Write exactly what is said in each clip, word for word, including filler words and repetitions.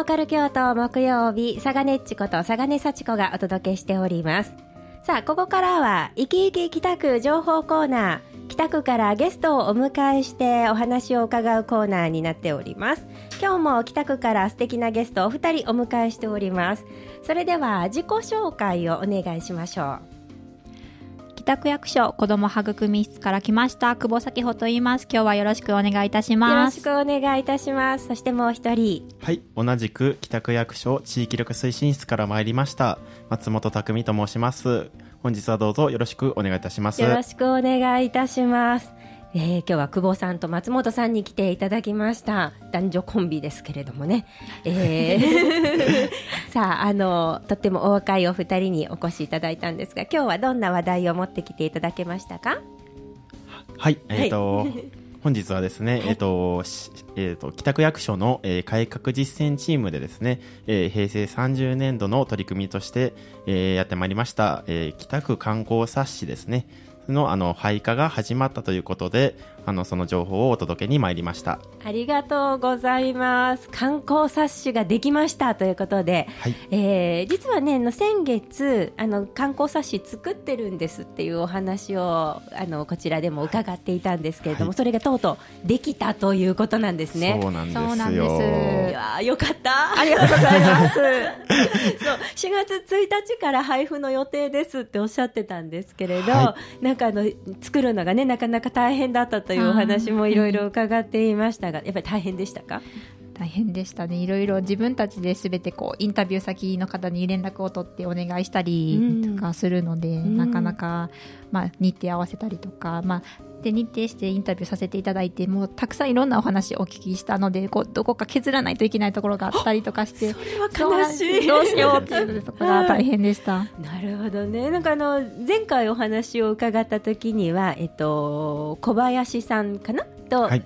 カル京都木曜日、サガネッチことサガネ幸子がお届けしております。さあ、ここからは生き生き北区情報コーナー、北区からゲストをお迎えしてお話を伺うコーナーになっております。今日も北区から素敵なゲストをお二人お迎えしております。それでは自己紹介をお願いしましょう。 北区役所子ども育み室から来ました久保咲穂と言います。今日はよろしくお願いいたします。 よろしくお願いいたします。そしてもう一人、 はい、同じく北区役所地域力推進室から参りました松本匠と申します。本日はどうぞよろしくお願いいたします。 よろしくお願いいたします。えー、今日は久保さんと松本さんに来ていただきました。男女コンビですけれどもね、えー、さあ、あのとってもお若いお二人にお越しいただいたんですが、今日はどんな話題を持ってきていただけましたか？ はい、えーとはい本日はですね、はい、えーとえーと北区役所の、えー、改革実践チームでですね、えー、平成さんじゅうねんどの取り組みとして、えー、やってまいりました、えー、北区観光冊子ですねの、あの配下が始まったということで、あのその情報をお届けに参りました。 ありがとうございます。観光冊子ができましたということで、はい、えー、実はねの先月あの観光冊子作ってるんですっていうお話をあのこちらでも伺っていたんですけれども、はい、それがとうとうできたということなんですね。 そうなんですよ。 そうなんです。 いやよかった、ありがとうございますそうしがつついたちから配布の予定ですっておっしゃってたんですけれど、はい、なんかあの作るのがねなかなか大変だったというお話もいろいろ伺っていましたが、やっぱり大変でしたか？ 大変でしたね。いろいろ自分たちで全てこうインタビュー先の方に連絡を取ってお願いしたりとかするので、うん、なかなか、まあ、日程合わせたりとか、まあ、で日程してインタビューさせていただいて、もうたくさんいろんなお話をお聞きしたので、こうどこか削らないといけないところがあったりとかして、 それは悲しい、 どうしようっていうのでそこが大変でしたなるほどね。なんかあの前回お話を伺った時には、えっと、小林さんかなと、はい、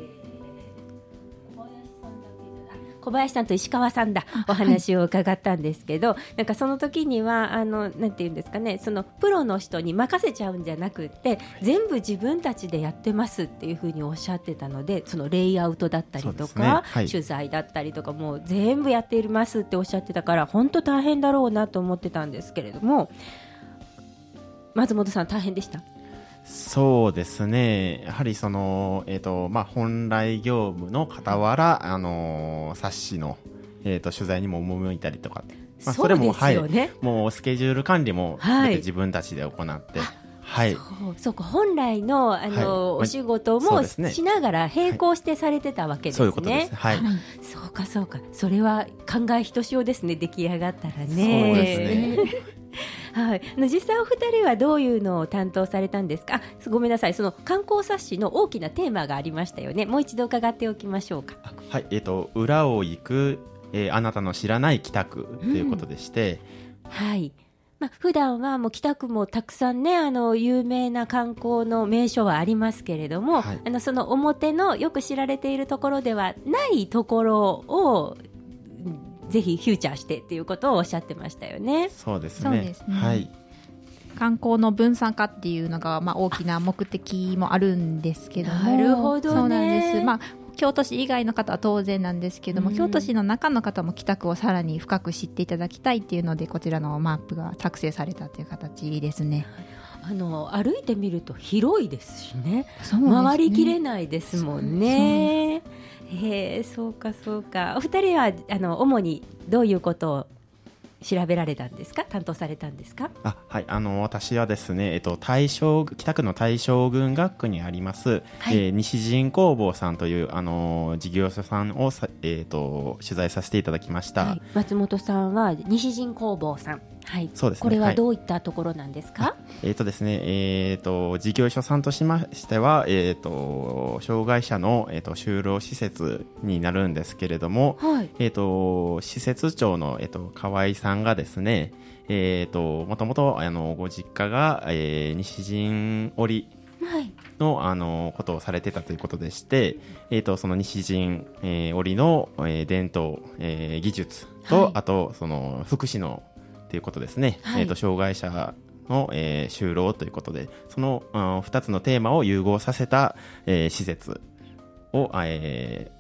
小林さんと石川さんだお話を伺ったんですけど、はい、なんかその時にはあのなんていうんですかね、そのプロの人に任せちゃうんじゃなくって、全部自分たちでやってますっていうふうにおっしゃってたので、そのレイアウトだったりとか、ね、はい、取材だったりとかもう全部やっていますっておっしゃってたから、本当大変だろうなと思ってたんですけれども、松本さん大変でした？ そうですね、やはりその、えーとまあ、本来業務の傍ら、あのー、冊子の、えーと、取材にも赴いたりとか、まあ、それも、 そうですよね、 はい、もうスケジュール管理も全て自分たちで行って、はいはい、 そうそうか、本来の、あの、はい、お仕事もしながら並行してされてたわけですね。 はい、そういうことです、はい、 そうかそうか、それは考えひとしおですね、出来上がったらね。 そうですねはい、実際お二人はどういうのを担当されたんですか？あ、ごめんなさい、その観光冊子の大きなテーマがありましたよね。もう一度伺っておきましょうか。 はい、えーと、裏を行く、えー、あなたの知らない北区ということでして、 うん、はい、まあ、普段はもう北区もたくさんね、あの有名な観光の名所はありますけれども、はい、あのその表のよく知られているところではないところをぜひフューチャーしてっていうことをおっしゃってましたよね。 そうですね。 そうですね、 はい、 観光の分散化っていうのが、まあ、大きな目的もあるんですけども、 なるほどね。 そうなんです、まあ、京都市以外の方は当然なんですけども、うん、京都市の中の方も北区をさらに深く知っていただきたいっていうので、こちらのマップが作成されたという形ですね。 あの歩いてみると広いですしね、そうですね、回りきれないですもんね。へえ、そうかそうか。お二人はあの主にどういうことを調べられたんですか？担当されたんですか？ あ、はい、あの私はですね、えっと、大正北区の大正郡学区にあります、はい、えー、西陣工房さんというあの事業所さんをさ、えー、と取材させていただきました。はい、 松本さんは西陣工房さん、はい、そうですね、これはどういったところなんですか？はい、 えーとですねえー、と事業所さんとしましては、えー、と障害者の、えー、と就労施設になるんですけれども、はい、えー、と施設長の、えー、と河合さんがですね、えー、ともともとあのご実家が、えー、西陣織の、はい、あのことをされてたということでして、えー、とその西陣、えー、織の、えー、伝統、えー、技術と、はい、あとその福祉のということですね、はい、えー、と障害者の、えー、就労ということで、その、うん、ふたつのテーマを融合させた、えー、施設を、えー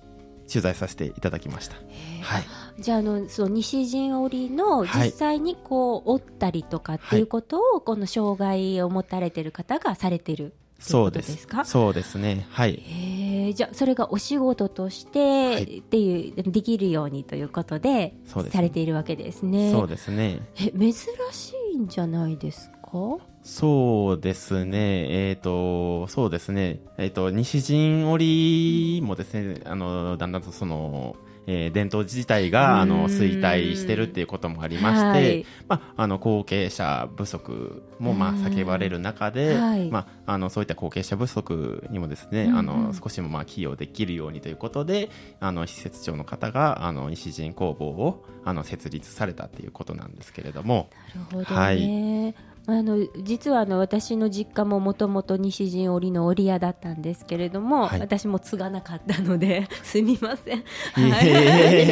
取材させていただきました。はい、 じゃあ、あのその西陣織の実際にこう、はい、織ったりとかっていうことを、はい、この障害を持たれている方がされてるっていうことですか？ そうです、そうですね。はい。 へえ、じゃあそれがお仕事としてっていう、はい、できるようにということでされているわけですね。 そうですね。 え、珍しいんじゃないですか？ そうですね。えっ、ー、と、そうですね。えっ、ー、と、西陣織もですね、あの、だんだんとその、えー、伝統自体が、あの、衰退してるっていうこともありまして、はい、まあ、あの、後継者不足も、まあ、叫ばれる中で、はい、まあ、あの、そういった後継者不足にもですね、あの、少しも、まあ、寄与できるようにということで、あの、施設長の方が、あの、西陣工房を、あの、設立されたっていうことなんですけれども。 なるほどね。はい、あの実はあの私の実家ももともと西陣織の織屋だったんですけれども、はい、私も継がなかったのですみません、はい、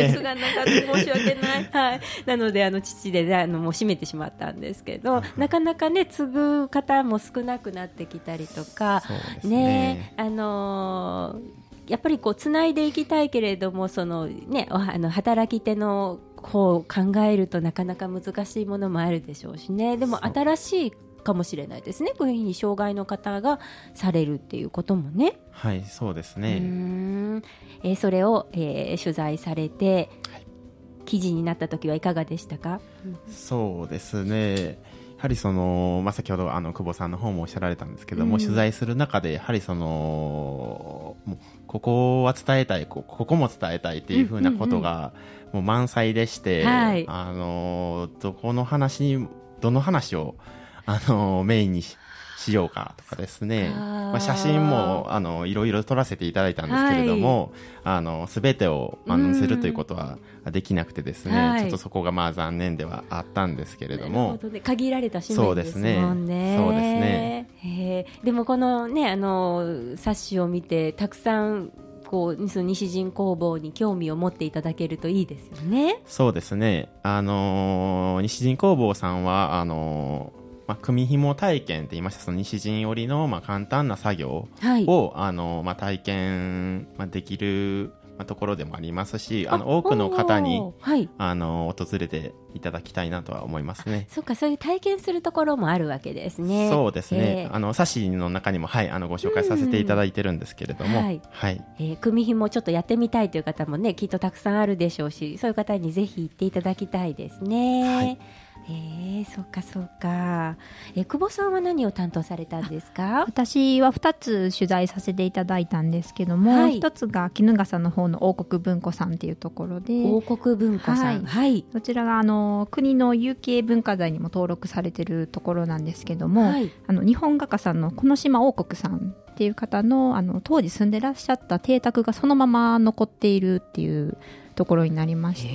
継がなかった、申し訳ない、はい、なのであの父であのもう閉めてしまったんですけど、なかなかね継ぐ方も少なくなってきたりとか、そうですね、ね、あのー、やっぱりこうつないでいきたいけれども、その、ね、あの働き手のこう考えるとなかなか難しいものもあるでしょうしね。でも新しいかもしれないですね、こういうふうに障害の方がされるっていうこともね。 はい、そうですね。うーん、えー、それを、えー、取材されて、はい、記事になった時はいかがでしたか？ そうですね、やはりその、まあ、先ほどあの久保さんの方もおっしゃられたんですけども、うん、取材する中でやはりそのもうここは伝えたい、ここも伝えたいっていうふうなことがもう満載でして、はい、あのどこの話どの話をあのメインに し, しようかとかですね、まあ、写真もあのいろいろ撮らせていただいたんですけれども、はい、あの全てをあの載せるということはできなくてですね、はい、ちょっとそこがまあ残念ではあったんですけれども、なるほどね、 限られた紙面ですもんね。 そうですね。 へー、でもこのね、あの冊子を見てたくさんこうその西陣工房に興味を持っていただけるといいですよね。 そうですね、あのー、西陣工房さんはあのーまあ、組紐体験って言いました、その西陣織のまあ簡単な作業を、はい、あのまあ、体験、まあ、できるところでもありますし、あの多くの方に、はい、あの訪れていただきたいなとは思いますね。 そうか、そういう体験するところもあるわけですね。 そうですね、あの冊子の中にも、はい、あのご紹介させていただいてるんですけれども、はいはい、 えー、組紐ちょっとやってみたいという方もねきっとたくさんあるでしょうし、そういう方にぜひ行っていただきたいですね。はい、えー、そうかそうか。えー、久保さんは何を担当されたんですか？ 私はふたつ取材させていただいたんですけども、はい、ひとつが衣笠の方の王国文庫さんっていうところで、 王国文庫さん、はいはい、 そちらがあの国の有形文化財にも登録されているところなんですけども、はい、あの日本画家さんの木島王国さんっていう方 の, あの当時住んでらっしゃった邸宅がそのまま残っているっていうところになりまして、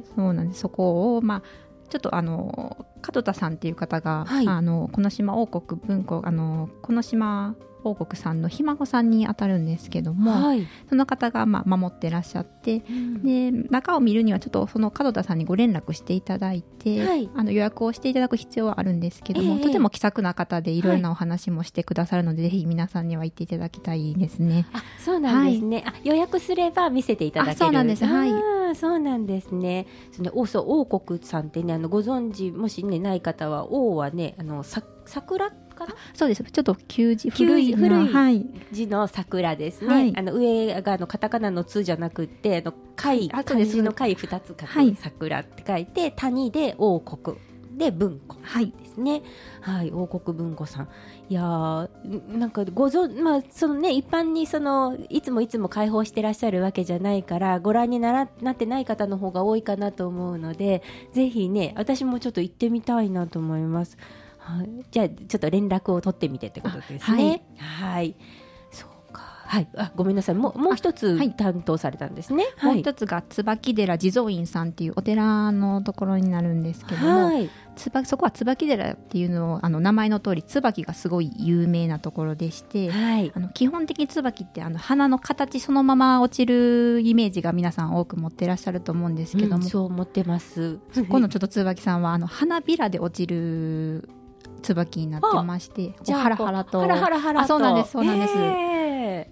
そうなんです。そこを、まあ、ちょっとあの門田さんっていう方が、はい、あの木島王国文庫あの木島王国さんのひ孫さんに当たるんですけども、はい、その方がまあ守ってらっしゃって、うん、で中を見るにはちょっとその門田さんにご連絡していただいて、はい、あの予約をしていただく必要はあるんですけども、えー、とても気さくな方でいろいろなお話もしてくださるので、はい、ぜひ皆さんには行っていただきたいですね。 あ、そうなんですね、はい、あ、予約すれば見せていただける。あ、 そうなんです、はい、 あ、そうなんですね。その王国さんってね、あのご存知もし、ね、ない方は、王はね、あのさ桜かな。 そうです、ちょっと旧字古い古い字の桜ですね、はい、あの上がのカタカナのつじゃなくて、あの貝、漢字の貝ふたつ書く桜って書いて、はい、谷で王国で文庫ですね、はいはい、王国文庫さん。いやなんかご存、まあそのね、一般にそのいつもいつも開放してらっしゃるわけじゃないからご覧に な, らなってない方の方が多いかなと思うので、ぜひね、私もちょっと行ってみたいなと思います。はい、じゃあちょっと連絡を取ってみてってことですね。はい、はい、そうか、はい、あ、ごめんなさい、もう、もう一つ担当されたんですね。 はい、もう一つが椿寺地蔵院さんっていうお寺のところになるんですけども、はい、つばそこは椿寺っていうのをあの名前の通り椿がすごい有名なところでして、はい、あの基本的に椿ってあの花の形そのまま落ちるイメージが皆さん多く持ってらっしゃると思うんですけども、うん、 そう思ってます。 そこのちょっと椿さんはあの花びらで落ちる椿になってまして、 じゃあハラハラと、ハラハラハラと、 あ、そうなんです、そうなんです。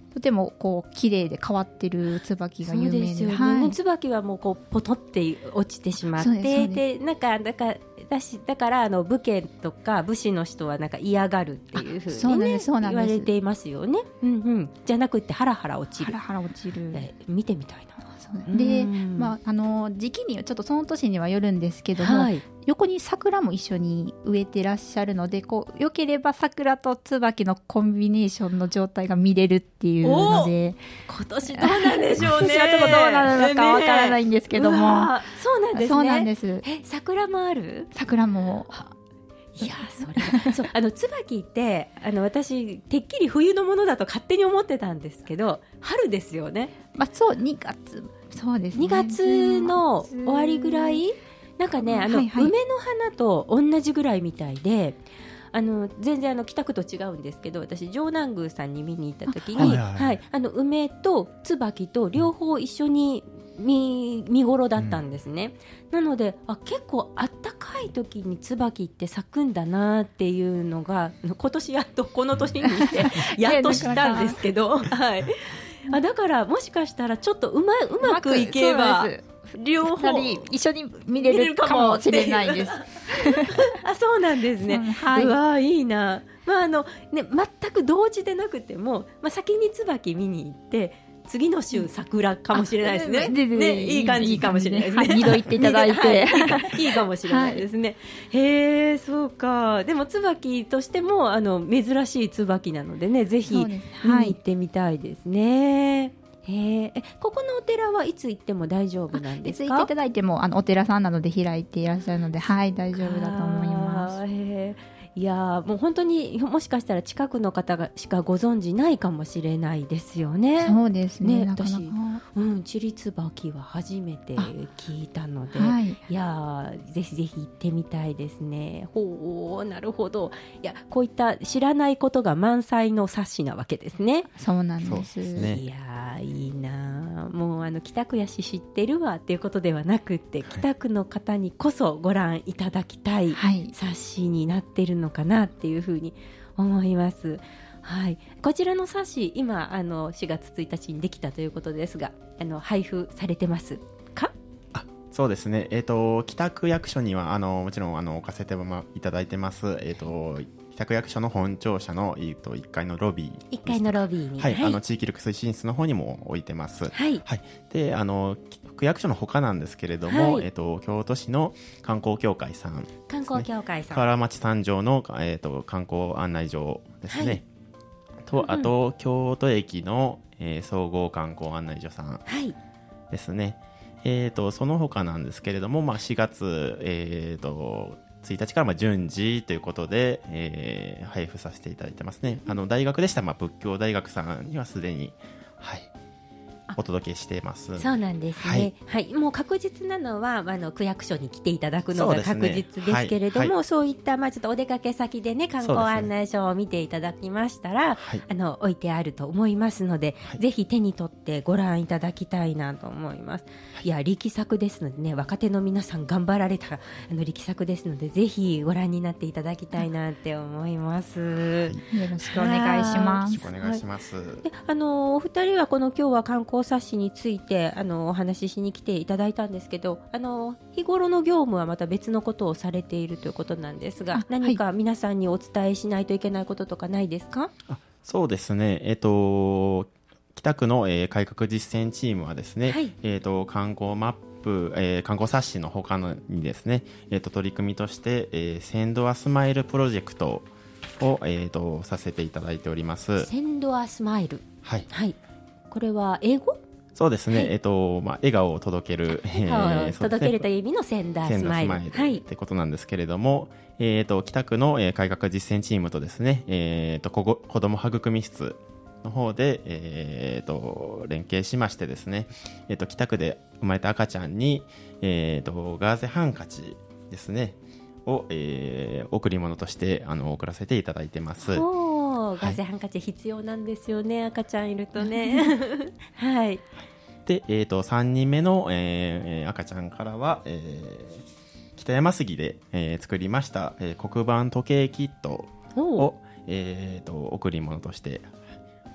とてもこう綺麗で変わってる椿が有名で、 そうですよね、 はい、 椿はもうこうポトって落ちてしまって、でなんかだからだしだからあの武家とか武士の人はなんか嫌がるっていうふうに、ね、言われていますよね、うんうん、じゃなくてハラハラ落ちる、 ハラハラ落ちる、 見てみたいな。 で、まあ、あの時期にちょっとその年にはよるんですけども、はい、横に桜も一緒に植えてらっしゃるので、こう良ければ桜と椿のコンビネーションの状態が見れるっていうので、 今年どうなんでしょうね。 今年はちょっとどうなるのかわからないんですけども、 ね、そうなんですね。 そうなんです。 え、桜もある？ 桜も。 いやそれそうあの椿ってあの私てっきり冬のものだと勝手に思ってたんですけど、春ですよね。 まあ、そうにがつ、そうですね、 にがつの終わりぐらいなんかね、あの、はいはい、梅の花と同じぐらいみたいで、あの全然あの北区と違うんですけど、私城南宮さんに見に行った時に、はいはいはい、あの梅と椿と両方一緒に見, 見頃だったんですね、うん、なのであ結構あったかい時に椿って咲くんだなっていうのが今年やっとこの年にしてやっと知ったんですけど、はい、あだからもしかしたらちょっとう ま, うまくいけば両方一緒に見れるかもしれないですあそうなんですね、うんはい、うわいいな、まああのね、全く同時でなくても、まあ、先に椿見に行って次の週桜かもしれないですね。ね、ね、いい感じかもしれないですね。 二度行っていただいて、 はい、いいかもしれないですね。はい、へえ、そうか。でも椿としてもあの珍しい椿なのでね、ぜひ見に行ってみたいですね。はいへえ、ここのお寺はいつ行っても大丈夫なんですか？ いつ行っていただいてもあのお寺さんなので開いていらっしゃるので、はい大丈夫だと思います。 へいやもう本当にもしかしたら近くの方がしかご存じないかもしれないですよね。 そうですね。 ねなかなか私、うん、チリツバキは初めて聞いたので、はい、いやぜひぜひ行ってみたいですね。ほうなるほど。いやこういった知らないことが満載の冊子なわけですね。 そうなんです。 ですね、いやいいなもうあの北区やし知ってるわっていうことではなくて、はい、北区の方にこそご覧いただきたい冊子になっているのかなっていうふうに思います。はい、こちらの冊子今あのしがつついたちにできたということですが、あの配布されてますか？ あそうですね、えーと、北区役所にはあのもちろんあの置かせていただいてます、えーと北区役所の本庁舎の、えー、といっかいのロビー、 いっかいのロビーに、 はいはい、あの地域緑推進室の方にも置いてます、 はいはい、 であの区役所の他なんですけれども、 はいえー、と京都市の観光協会さん、ね、 観光協会さん河原町三条の、えー、と観光案内所ですね、はい、とあと、うん、京都駅の、えー、総合観光案内所さんですね、はいえー、とその他なんですけれども、まあ、しがつ、えー、とついたちからまあ順次ということで、えー、配布させていただいてますね。あの大学でしたら、まあ、仏教大学さんにはすでに、はい、お届けしています。 そうなんですね、はいはい、もう確実なのはあの区役所に来ていただくのが確実ですけれども、そう、ねはい、そういった、まあ、ちょっとお出かけ先で、ね、観光案内所を見ていただきましたら、はい、あの置いてあると思いますので、はい、ぜひ手に取ってご覧いただきたいなと思います。いや力作ですのでね、若手の皆さん頑張られたあの力作ですので、ぜひご覧になっていただきたいなって思います、はい、 よろしくお願いします。 よろしくお願いします、はい、 であのお二人はこの今日は観光冊子についてあのお話ししに来ていただいたんですけど、あの日頃の業務はまた別のことをされているということなんですが、何か皆さんにお伝えしないといけないこととかないですか？ あそうですね、えっと北区の、えー、改革実践チームはですね、はいえー、と観光マップ、えー、観光冊子の他にですね、えー、と取り組みとして、えー、センドアスマイルプロジェクトを、えー、とさせていただいております。 センドアスマイル、 はいはい、これは英語？ そうですね、はいえーとまあ、笑顔を届ける、えー、届けるという意味のセンダースマイル、 はい、ってことなんですけれども、えー、と北区の、えー、改革実践チームとですね、えー、とこ子ども育み室の方で、えー、と連携しましてですね、えー、と北区で生まれた赤ちゃんに、えー、とガーゼハンカチですねを、えー、贈り物としてあの送らせていただいてます。 おガーゼハンカチ必要なんですよね、はい、赤ちゃんいるとねはいで、えー、とさんにんめの、えー、赤ちゃんからは、えー、北山杉で、えー、作りました、えー、黒板時計キットを、えー、と贈り物として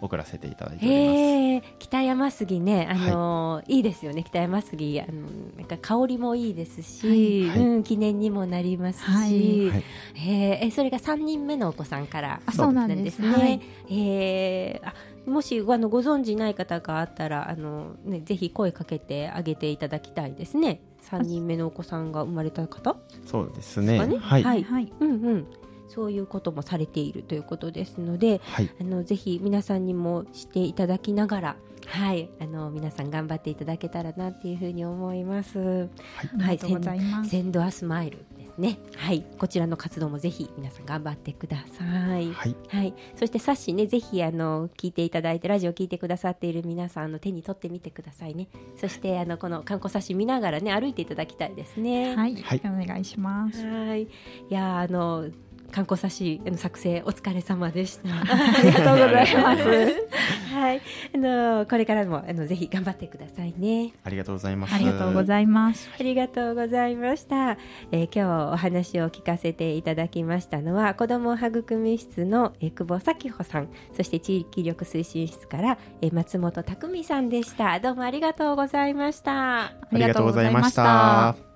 送らせていただいております。えー、北山杉ね、あのーはい、いいですよね。北山杉、あのなんか香りもいいですし、はい、うん、記念にもなりますし、はい、えー、それがさんにんめのお子さんからなんですね。はい、えー、あもしあのご存知ない方があったらあの、ね、ぜひ声かけてあげていただきたいですね。さんにんめのお子さんが生まれた方、 そうですね、 ね、はい、はいはい、うんうん、そういうこともされているということですので、はい、あのぜひ皆さんにもしていただきながら、はい、あの皆さん頑張っていただけたらなっていうふうに思います。はい、 ありがとうございます。 センドアスマイルですね。はい、こちらの活動もぜひ皆さん頑張ってください。はい、はい、そしてサッシーね、ぜひあの聞いていただいてラジオ聞いてくださっている皆さんの手に取ってみてくださいね。そしてあのこの観光サッシー見ながらね歩いていただきたいですね。 はい、はい、お願いします。 はい、いやあの観光冊子の作成お疲れ様でした。ありがとうございます。はい、あのこれからもあのぜひ頑張ってくださいね。 ありがとうございます。 ありがとうございます。 ありがとうございました。えー、今日お話を聞かせていただきましたのは子ども育み室の、えー、久保咲穂さん、そして地域力推進室から、えー、松本拓美さんでした。どうもありがとうございました。 ありがとうございました。